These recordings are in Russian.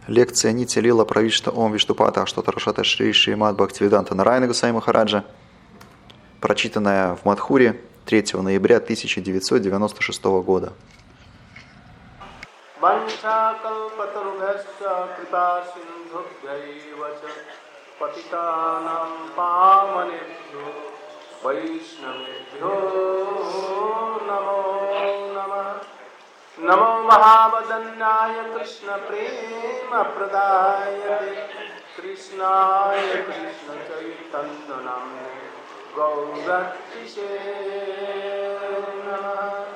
Лекция Нитья Лила Правишта Ом Виштупата Аштатарашата Шри Шримад Бхактивиданта Нарайана Госвами Махараджа, прочитанная в Мадхуре 3 ноября 1996 года. Namo Mahavadanyaya Krishna Prema Pradayate Krishnaya Krishna Chaitanya Namne Gauratise Namaha.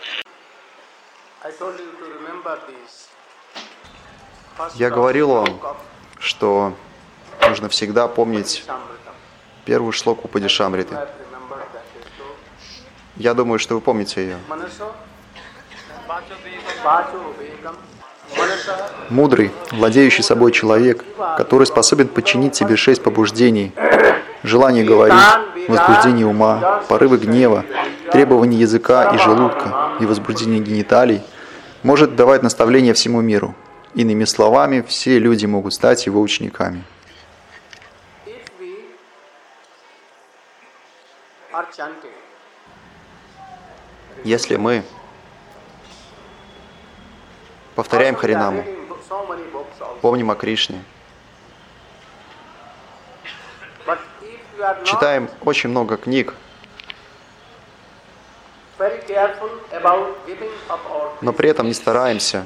I told you to remember this. Я говорил вам, что нужно всегда помнить первую шлоку Падишамриты. Я думаю, что вы помните ее. Мудрый, владеющий собой человек, который способен подчинить себе 6 побуждений: желание говорить, возбуждение ума, порывы гнева, требования языка и желудка и возбуждение гениталий, может давать наставления всему миру. Иными словами, все люди могут стать его учениками. Если мы повторяем Харинаму, помним о Кришне, читаем очень много книг, но при этом не стараемся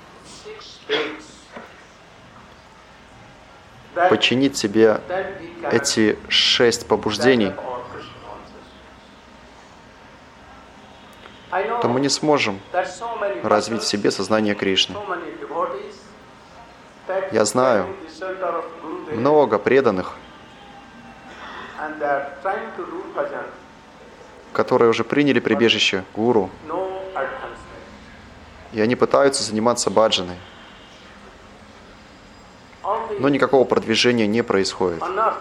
подчинить себе эти 6 побуждений, то мы не сможем развить в себе сознание Кришны. Я знаю много преданных, которые уже приняли прибежище гуру, и они пытаются заниматься баджаной, но никакого продвижения не происходит.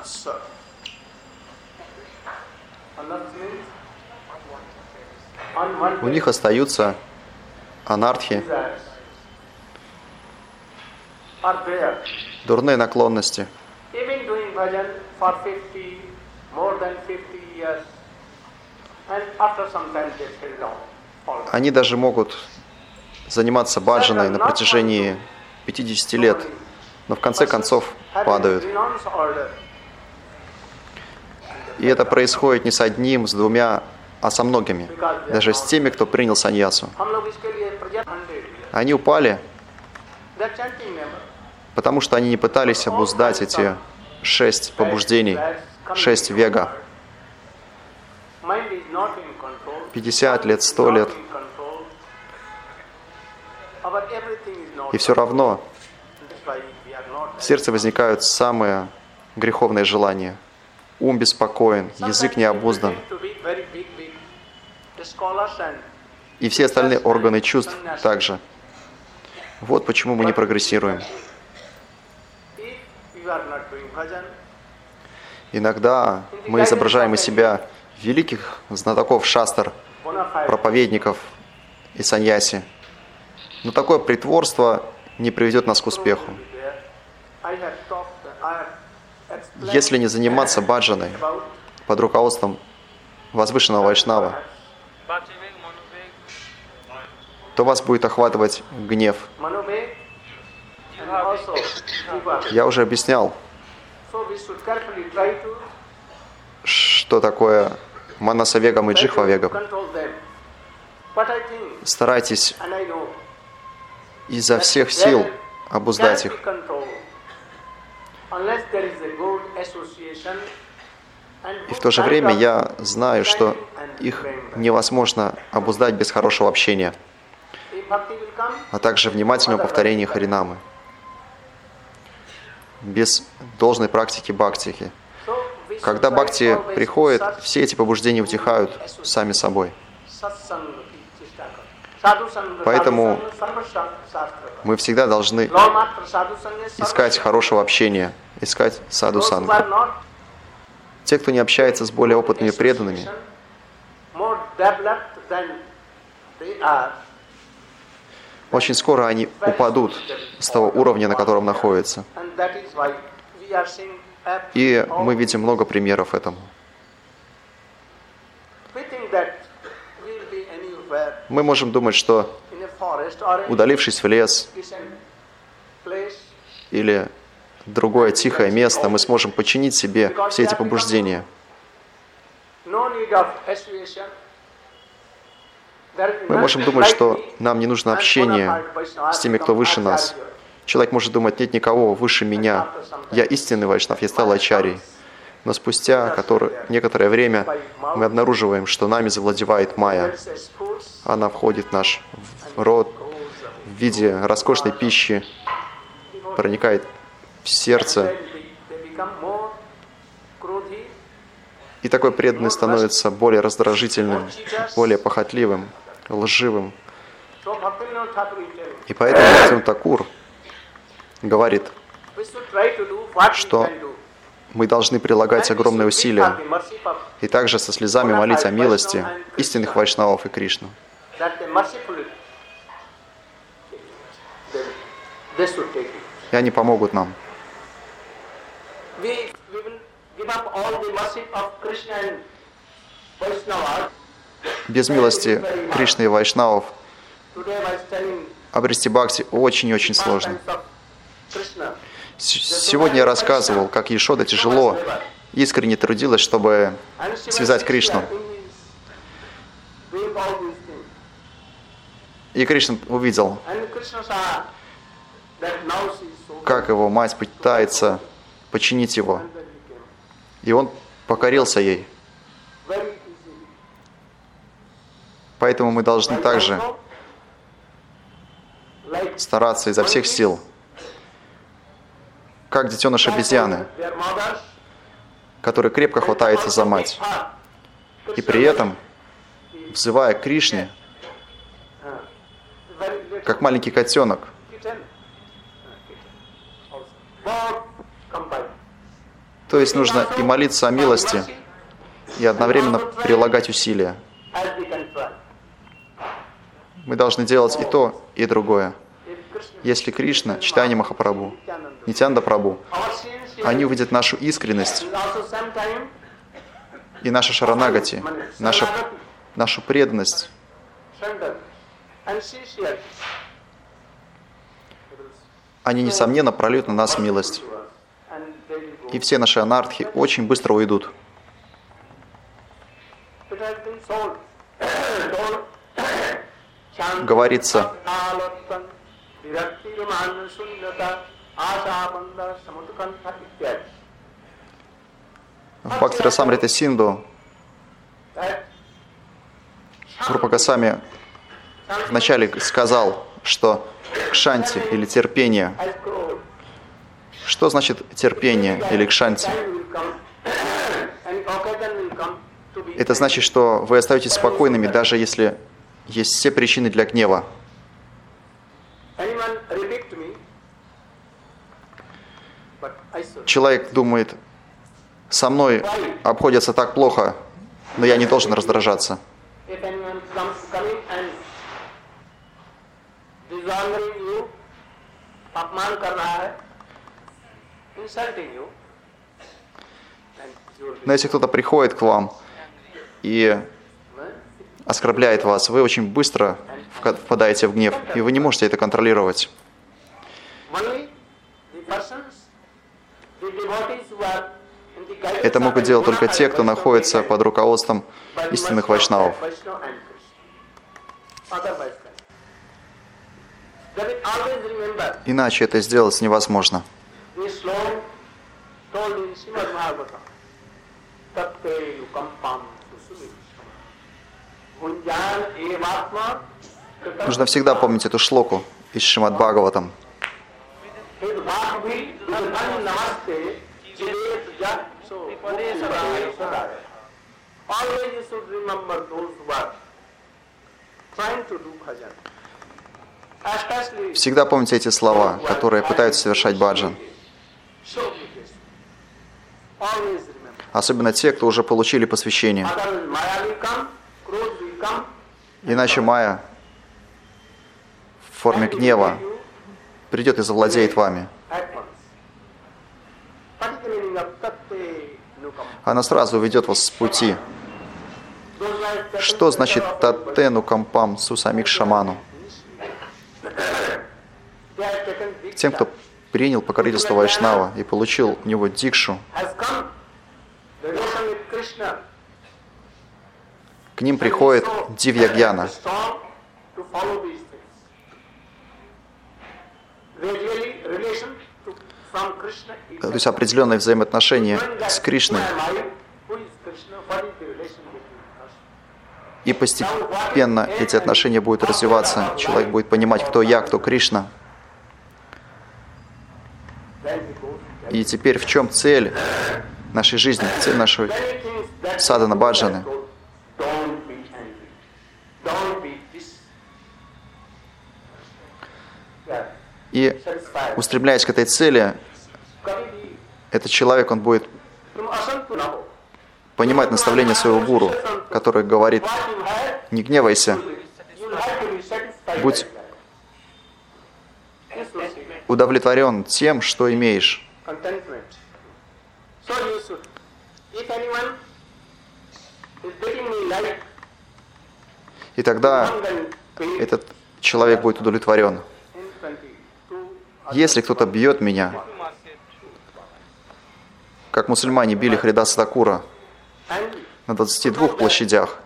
У них остаются анартхи, дурные наклонности. Они даже могут заниматься баджаной на протяжении 50 лет, но в конце концов падают. И это происходит не с одним, с двумя, а со многими, даже с теми, кто принял саньясу. Они упали, потому что они не пытались обуздать эти 6 побуждений, 6 вега. 50 лет, 100 лет. И все равно в сердце возникают самые греховные желания. Ум беспокоен, язык не обуздан. И все остальные органы чувств также. Вот почему мы не прогрессируем. Иногда мы изображаем из себя великих знатоков шастр, проповедников и саньяси. Но такое притворство не приведет нас к успеху. Если не заниматься баджаной под руководством возвышенного вайшнава, то вас будет охватывать гнев. Я уже объяснял, что такое манасавегам и джихвавегам. Старайтесь изо всех сил обуздать их. И в то же время я знаю, что их невозможно обуздать без хорошего общения, а также внимательного повторения Харинамы, без должной практики бхактики. Когда бхакти приходит, все эти побуждения утихают сами собой. Поэтому мы всегда должны искать хорошего общения, искать саду-сангу. Те, кто не общается с более опытными преданными, очень скоро они упадут с того уровня, на котором находятся. И мы видим много примеров этому. Мы можем думать, что, удалившись в лес или другое тихое место, мы сможем подчинить себе все эти побуждения. Мы можем думать, что нам не нужно общение с теми, кто выше нас. Человек может думать, нет никого выше меня. Я истинный вайшнав, я стал ачарьей. Но спустя некоторое время мы обнаруживаем, что нами завладевает майя. Она входит в наш рот в виде роскошной пищи, проникает в сердце. И такой преданный становится более раздражительным, более похотливым, лживым. И поэтому Бхактивинода Тхакур говорит, что мы должны прилагать огромные усилия и также со слезами молить о милости истинных вайшнавов и Кришну. И они помогут нам. Без милости Кришны и вайшнавов обрести бхакти очень-очень сложно. Сегодня я рассказывал, как Яшода тяжело, искренне трудилась, чтобы связать Кришну. И Кришна увидел, как его мать пытается подчинить его. И он покорился ей. Поэтому мы должны также стараться изо всех сил, как детеныш обезьяны, который крепко хватается за мать, и при этом, взывая к Кришне, как маленький котенок, то есть нужно и молиться о милости, и одновременно прилагать усилия. Мы должны делать и то, и другое. Если Кришна, Чайтанья Махапрабху, Нитьянанда Прабху, они увидят нашу искренность и нашу шаранагати, нашу преданность, они, несомненно, прольют на нас милость. И все наши анархи очень быстро уйдут. Говорится, в Бхакти-расамрита Синду Рупа Госвами вначале сказал, что кшанти или терпение. Что значит терпение или кшанти? Это значит, что вы остаетесь спокойными, даже если есть все причины для гнева. Человек думает, со мной обходятся так плохо, но я не должен раздражаться. Но если кто-то приходит к вам и оскорбляет вас, вы очень быстро впадаете в гнев, и вы не можете это контролировать. Это могут делать только те, кто находится под руководством истинных вайшнавов. Иначе это сделать невозможно. Нужно всегда помнить эту шлоку из Шримад Бхагаватам. Всегда помните эти слова, которые пытаются совершать баджан. Особенно те, кто уже получили посвящение. Иначе майя форме гнева придет и завладеет вами. Она сразу уведет вас с пути. Что значит татену кампам сусамик шаману? Тем, кто принял покровительство Вайшнава и получил у него дикшу, к ним приходит дивья-гьяна. То есть определенные взаимоотношения с Кришной. И постепенно эти отношения будут развиваться. Человек будет понимать, кто я, кто Кришна. И теперь в чем цель нашей жизни, цель нашей садхана баджаны? И устремляясь к этой цели, этот человек, он будет понимать наставление своего гуру, который говорит: не гневайся, будь удовлетворен тем, что имеешь. И тогда этот человек будет удовлетворен. Если кто-то бьет меня, как мусульмане били Харидаса Такура на 22 площадях,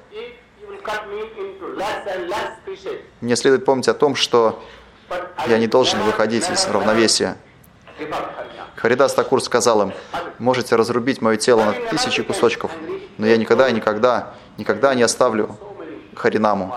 мне следует помнить о том, что я не должен выходить из равновесия. Харидас Такур сказал им: можете разрубить мое тело на 1000 кусочков, но я никогда не оставлю Харинаму.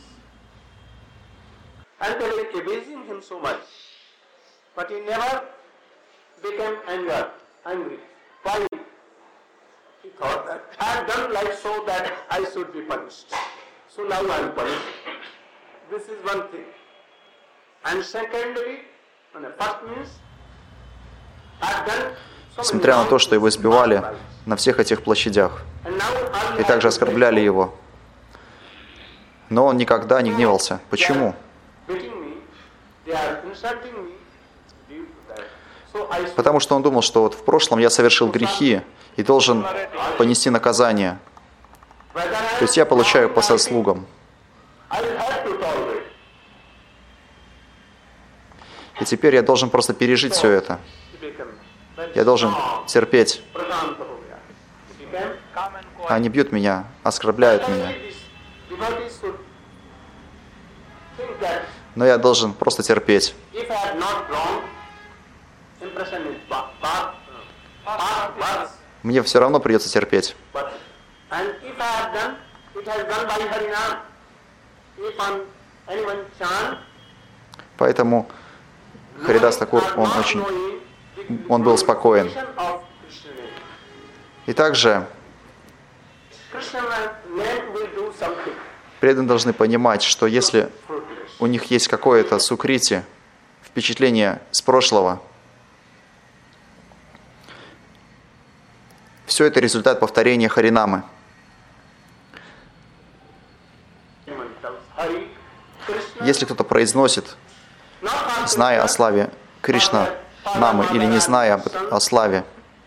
Несмотря на то, что его избивали на всех этих площадях и также оскорбляли его, но он никогда не гневался. Почему? Потому что он думал, что вот в прошлом я совершил грехи и должен понести наказание. То есть я получаю по заслугам. И теперь я должен просто пережить все это. Я должен терпеть. Они бьют меня, оскорбляют меня. Но я должен просто терпеть. Мне все равно придется терпеть. Поэтому Харидас Такур, он был спокоен. И также преданные должны понимать, что если у них есть какое-то сукрити, впечатление с прошлого, все это результат повторения Харинамы. Если кто-то произносит, зная о славе Кришна Намы или не зная о славе,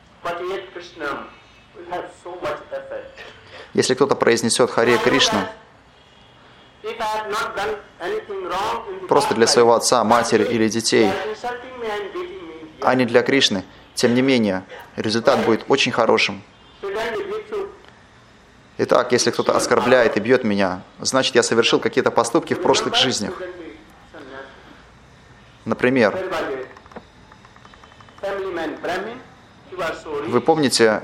если кто-то произнесет Харе Кришна просто для своего отца, матери или детей, а не для Кришны, тем не менее, результат будет очень хорошим. Итак, если кто-то оскорбляет и бьет меня, значит, я совершил какие-то поступки в прошлых жизнях. Например, вы помните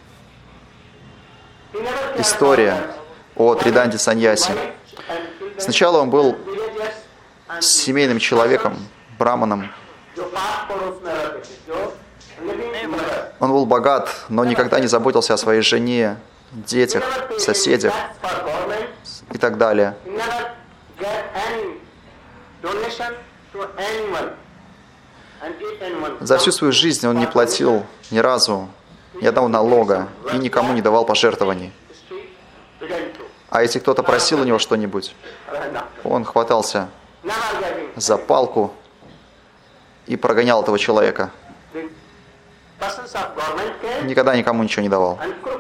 историю о Триданте Саньяси? Сначала он был семейным человеком, браманом. Он был богат, но никогда не заботился о своей жене, детях, соседях и так далее. За всю свою жизнь он не платил ни разу ни одного налога и никому не давал пожертвований. А если кто-то просил у него что-нибудь, он хватался за палку и прогонял этого человека. Никогда никому ничего не давал.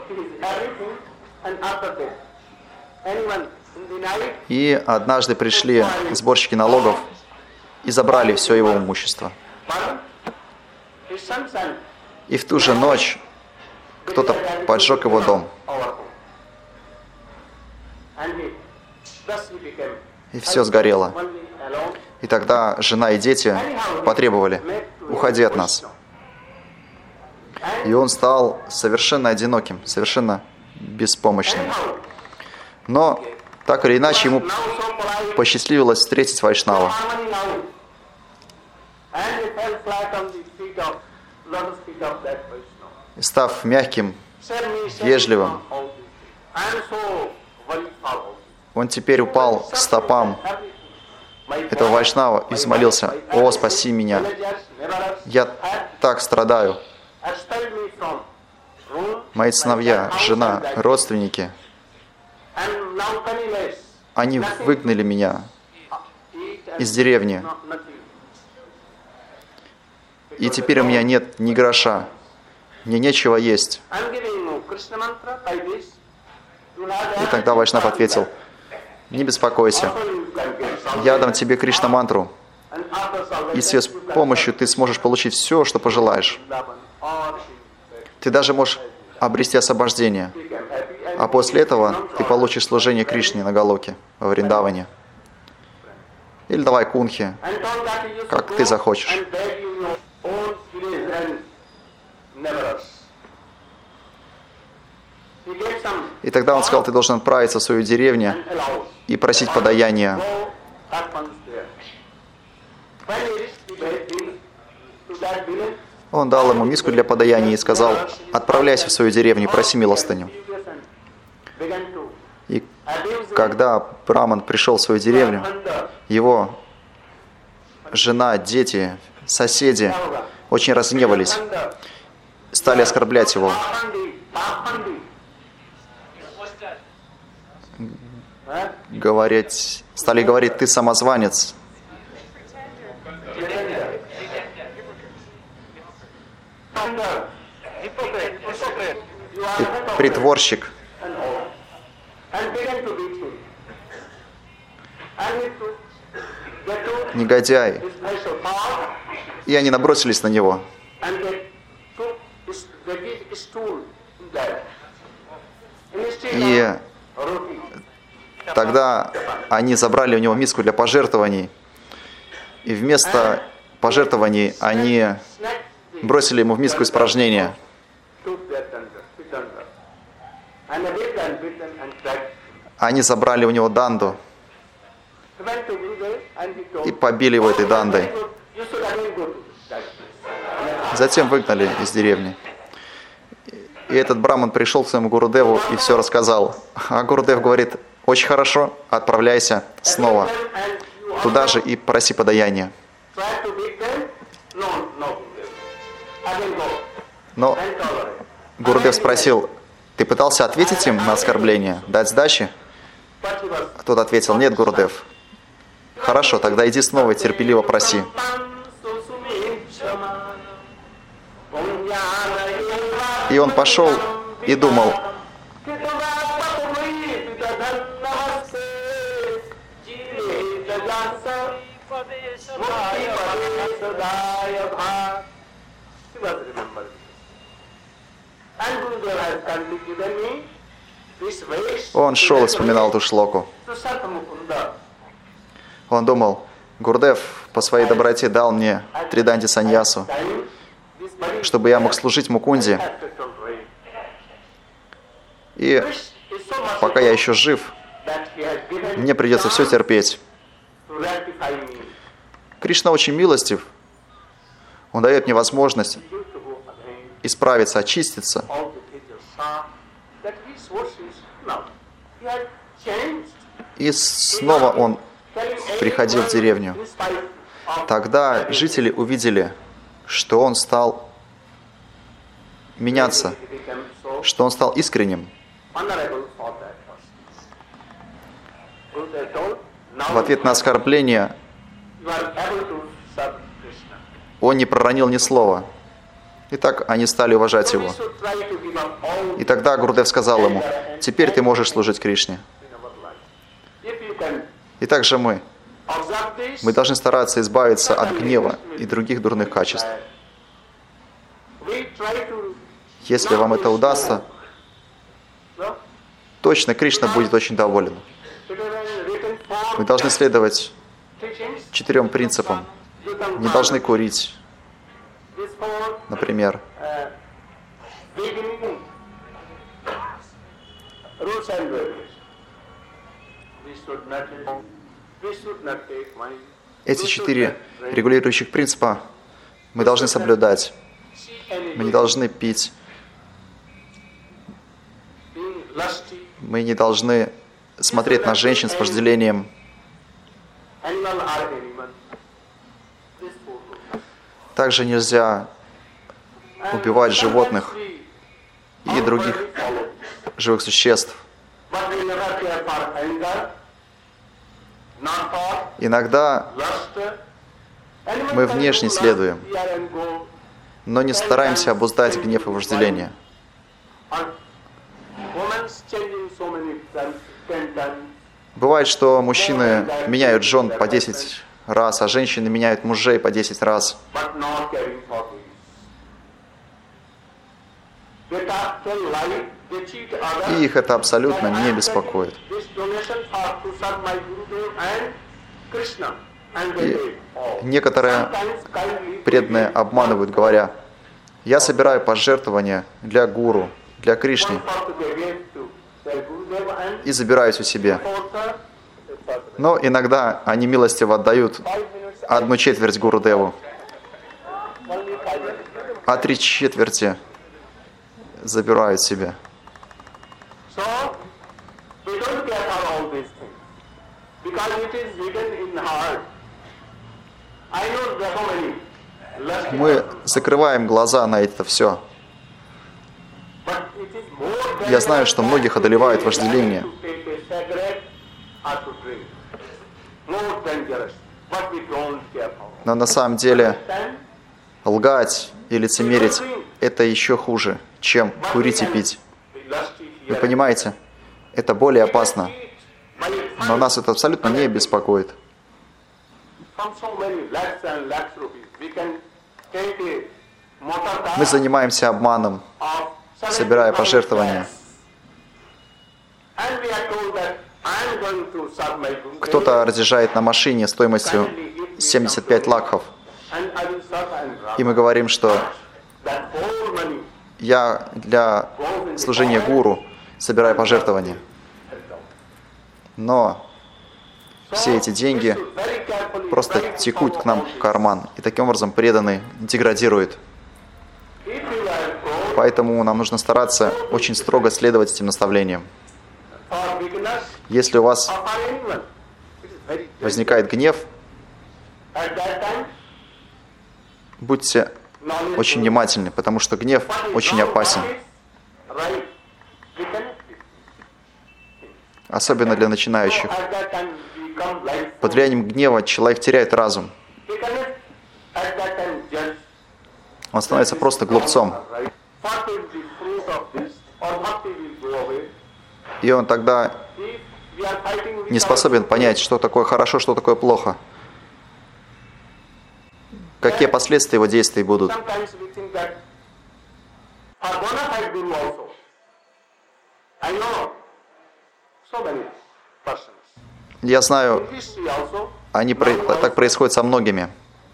И однажды пришли сборщики налогов и забрали все его имущество. И в ту же ночь кто-то поджег его дом. И все сгорело. И тогда жена и дети потребовали: уходи от нас. И он стал совершенно одиноким, совершенно беспомощным. Но так или иначе ему посчастливилось встретить Вайшнава. И став мягким, вежливым, он теперь упал к стопам этого Вайшнава и взмолился: «О, спаси меня! Я так страдаю! Мои сыновья, жена, родственники, они выгнали меня из деревни, и теперь у меня нет ни гроша, мне нечего есть». И тогда Вайшнав ответил: «Не беспокойся, я дам тебе Кришна-мантру, и с ее помощью ты сможешь получить все, что пожелаешь. Ты даже можешь обрести освобождение, а после этого ты получишь служение Кришне на Галоке, во Вриндаване. Или давай Кунхи, как ты захочешь». И тогда он сказал: «Ты должен отправиться в свою деревню и просить подаяния». Он дал ему миску для подаяния и сказал: «Отправляйся в свою деревню и проси милостыню». И когда Браман пришел в свою деревню, его жена, дети, соседи очень разгневались, стали оскорблять его. Стали говорить: «Ты самозванец». «Ты притворщик». «Негодяй». И они набросились на него. И тогда они забрали у него миску для пожертвований, и вместо пожертвований они бросили ему в миску испражнения. Они забрали у него данду и побили его этой дандой. Затем выгнали из деревни. И этот браман пришел к своему Гурудеву и все рассказал. А Гурудев говорит: «Очень хорошо, отправляйся снова туда же и проси подаяния». Но Гурудев спросил: «Ты пытался ответить им на оскорбление, дать сдачи?» Тот ответил: «Нет, Гурудев». «Хорошо, тогда иди снова и терпеливо проси». И он пошел и думал: он шел и вспоминал эту шлоку. Он думал: Гурдев по своей доброте дал мне Триданти Саньясу, чтобы я мог служить Мукунде. И пока я еще жив, мне придется все терпеть. Кришна очень милостив. Он дает мне возможность исправиться, очиститься. И снова он приходил в деревню. Тогда жители увидели, что он стал меняться, что он стал искренним. В ответ на оскорбление you are able to serve Krishna. Он не проронил ни слова. И так они стали уважать So we его. should try to give up all И тогда Гурудев сказал ему: «Теперь ты можешь служить Кришне». in our life. If you can И также мы observe this, должны стараться избавиться от гнева и других дурных качеств. we try to Если вам это удастся, no, точно Кришна будет очень доволен. it is written for Мы должны следовать teachings. 4 принципам. You can Не должны курить, this for например. beginning rules and regulations. We should not take money. Эти 4 регулирующих принципа мы должны соблюдать. Мы не должны пить, Being lusty, мы не должны смотреть на женщин с вожделением. animal or animal. This four rules. Также нельзя убивать животных и других живых существ. But we never care for anger, not for Иногда lust. Animal мы can внешне do lust следуем, here and go, но не стараемся обуздать гнев и вожделение. or women changing so many times, 10 times. Бывает, что мужчины меняют жен по 10 раз, а женщины меняют мужей по 10 раз. But not caring for this. They tell lie, they cheat others. И их это абсолютно не беспокоит. This donation for to serve my Gurudev and Krishna, and they pay all. Некоторые Sometimes kindly преданные обманывают, говоря: «Я собираю пожертвования для гуру, для Кришны, for they gave to their Gurudev and и забираю у себя». fourth, Но иногда они милостиво отдают 1/4 Гурудеву, only 5 minutes. а 3/4 забирают себе. So we don't care for all these things because it is hidden in heart. I know there are so many lusty Мы persons, закрываем глаза на это все. but it is more Я знаю, что многих одолевает вожделение. to take a cigarette or to drink. More dangerous, but we don't care for. Но на самом деле Then, лгать и лицемерить – это еще хуже, чем курить и пить. we lusty Вы here. понимаете? Это более опасно. By Но нас это абсолютно не беспокоит. from so many lakhs and lakhs rupees, we can take a motor car Мы занимаемся обманом, of собирая 75 пожертвования. lakhs. And we are told that I am going to serve my Gurudev, Кто-то разъезжает на машине стоимостью 75 лакхов. and I will serve and run. И мы говорим, что That whole money я для служения гуру собираю пожертвования. Но все эти деньги просто текут к нам в карман. И таким образом преданный деградирует. Поэтому нам нужно стараться очень строго следовать этим наставлениям. Если у вас возникает гнев, будьте очень внимательны, потому что гнев очень опасен. Особенно для начинающих. Под влиянием гнева человек теряет разум. Он становится просто глупцом. И он тогда не способен понять, что такое хорошо, что такое плохо. Какие последствия его действий будут. Я знаю, так происходит со многими.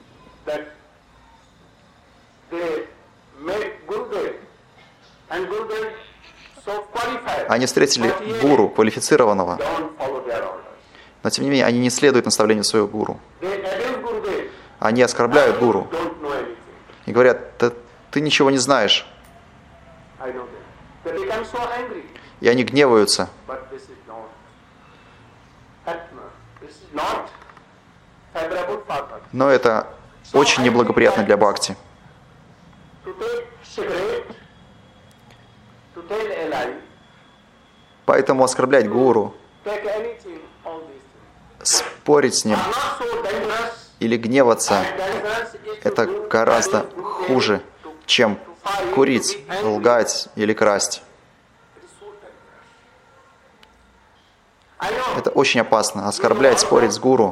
Они встретили гуру, квалифицированного, но тем не менее они не следуют наставлению своего гуру. Они оскорбляют гуру и говорят: ты ничего не знаешь. И они гневаются. Но это очень неблагоприятно для бхакти. Поэтому оскорблять гуру, спорить с ним или гневаться – это гораздо хуже, чем курить, лгать или красть. Это очень опасно. Оскорблять, спорить с гуру.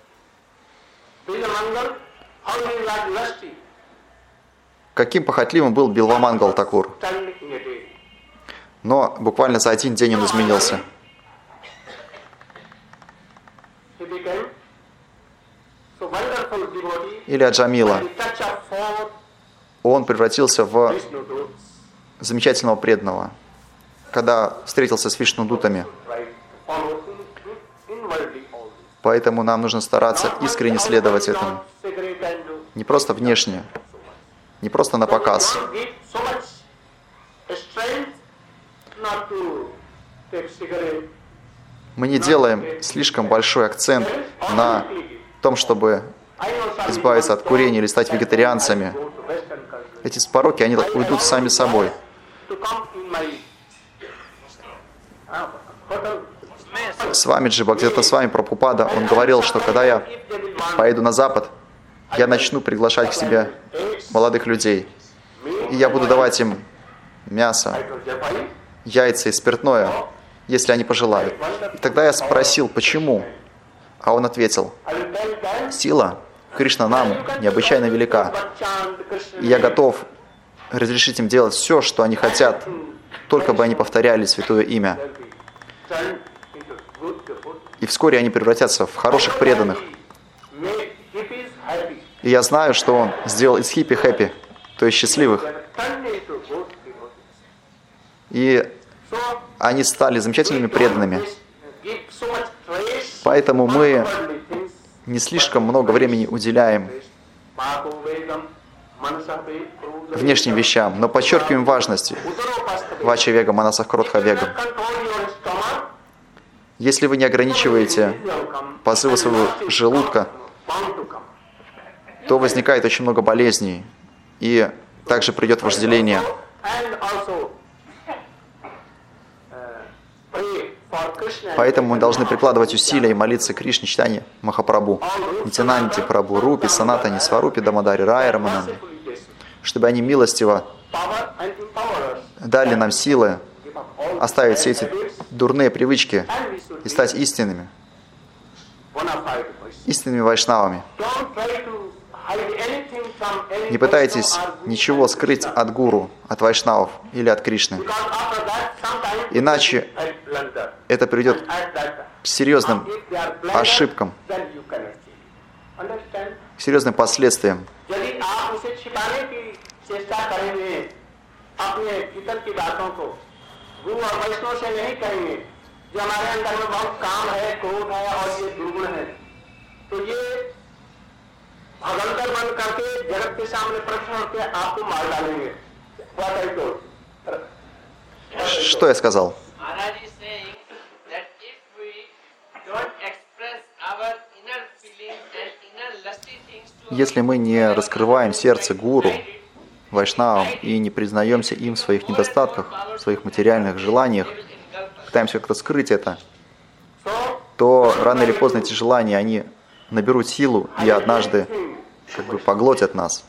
Каким похотливым был Билвамангал Такур. Но буквально за один день он изменился. Или Аджамила. Он превратился в замечательного преданного, когда встретился с Вишнудутами. Поэтому нам нужно стараться искренне следовать этому. Не просто внешне, не просто на показ. Мы не делаем слишком большой акцент на том, чтобы избавиться от курения или стать вегетарианцами. Эти пороки, они уйдут сами собой. Свамиджи Бхактисивананда Прабхупада, он говорил, что когда я поеду на Запад, я начну приглашать к себе молодых людей. И я буду давать им мясо, яйца и спиртное, если они пожелают. И тогда я спросил, почему? А он ответил: сила Кришна нам необычайно велика. И я готов разрешить им делать все, что они хотят, только бы они повторяли святое имя. И вскоре они превратятся в хороших преданных. И я знаю, что он сделал из хиппи хэппи, то есть счастливых. И они стали замечательными преданными. Поэтому мы не слишком много времени уделяем внешним вещам, но подчеркиваем важность Вача Вега, Манаса Кротха Вега. Если вы не ограничиваете позывы своего желудка, то возникает очень много болезней, и также придет вожделение. Поэтому мы должны прикладывать усилия и молиться Кришне, читание Махапрабху, Нитянанди Прабху, Рупи, Санатани, Сварупи, Дамадари, Рай, Рамананди, чтобы они милостиво дали нам силы оставить все эти дурные привычки и стать истинными вайшнавами. Не пытайтесь ничего скрыть от гуру, от вайшнавов или от Кришны. Иначе это приведет к серьезным ошибкам, к серьезным последствиям. Что я сказал? Если мы не раскрываем сердце гуру, вайшнавам, и не признаемся им в своих недостатках, в своих материальных желаниях, пытаемся как-то скрыть это, то рано или поздно эти желания, они наберут силу и однажды как бы поглотят нас.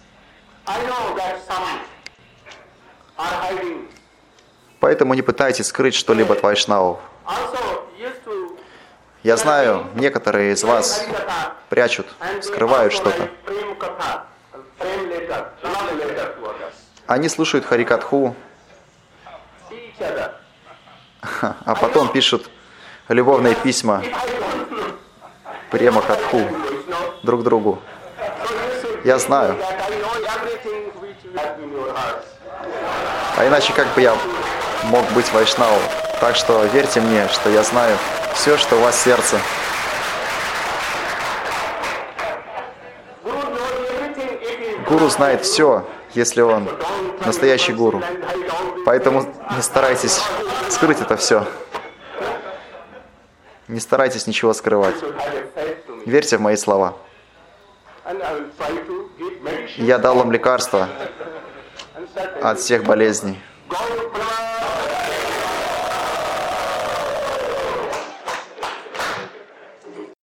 Поэтому не пытайтесь скрыть что-либо от вайшнавов. Я знаю, некоторые из вас прячут, скрывают что-то. Они слушают Харикатху, а потом пишут любовные письма Према-катху друг другу. Я знаю. А иначе как бы я мог быть вайшнавом? Так что верьте мне, что я знаю все, что у вас в сердце. Гуру знает все, если он настоящий гуру. Поэтому не старайтесь скрыть это все. Не старайтесь ничего скрывать. Верьте в мои слова. Я дал вам лекарство от всех болезней.